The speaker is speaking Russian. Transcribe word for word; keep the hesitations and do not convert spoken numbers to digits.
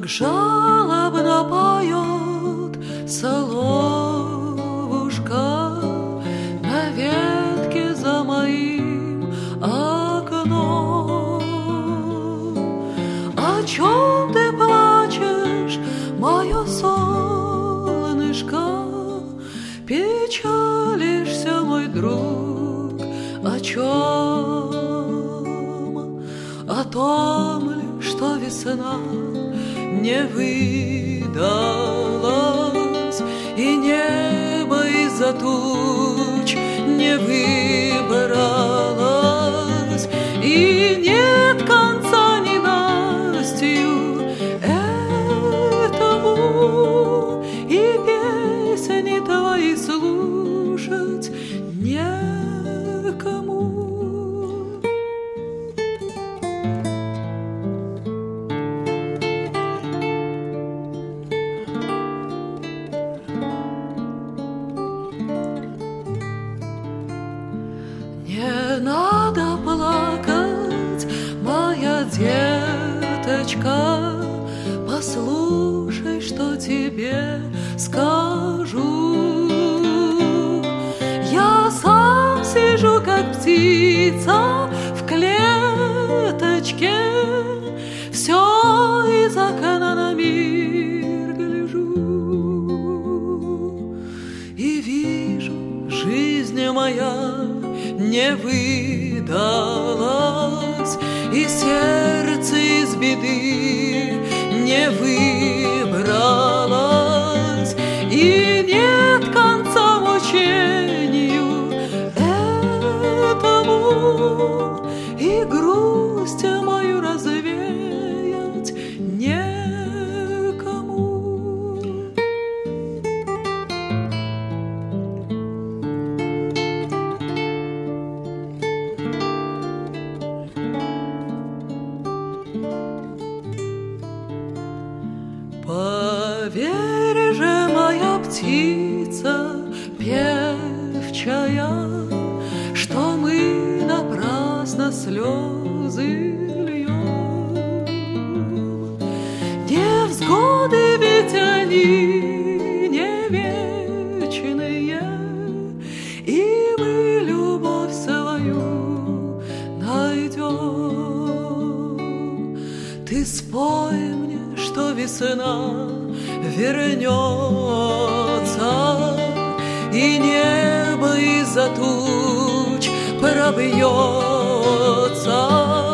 Как жалобно поет соловушка на ветке за моим окном. О чем ты плачешь, мое солнышко? Печалишься, мой друг, о чем? О том ли, что весна не выдалась, и небо из-за туч не выбралось, и нет конца ненастью этому, и песни твои слушать некому. Не надо плакать, моя деточка, послушай, что тебе скажу. Я сам сижу, как птица в клеточке, все из окна на мир гляжу и вижу, жизнь моя не выдалась, и сердце из беды не выбралось, и нет конца мучению этому, и грусть мою развеять некому. Поверь же, моя птица певчая, что мы напрасно слезы льем. Невзгоды ведь они не вечные, и мы любовь свою найдем. Ты спой мне, что весна вернется, и небо из-за туч пробьется.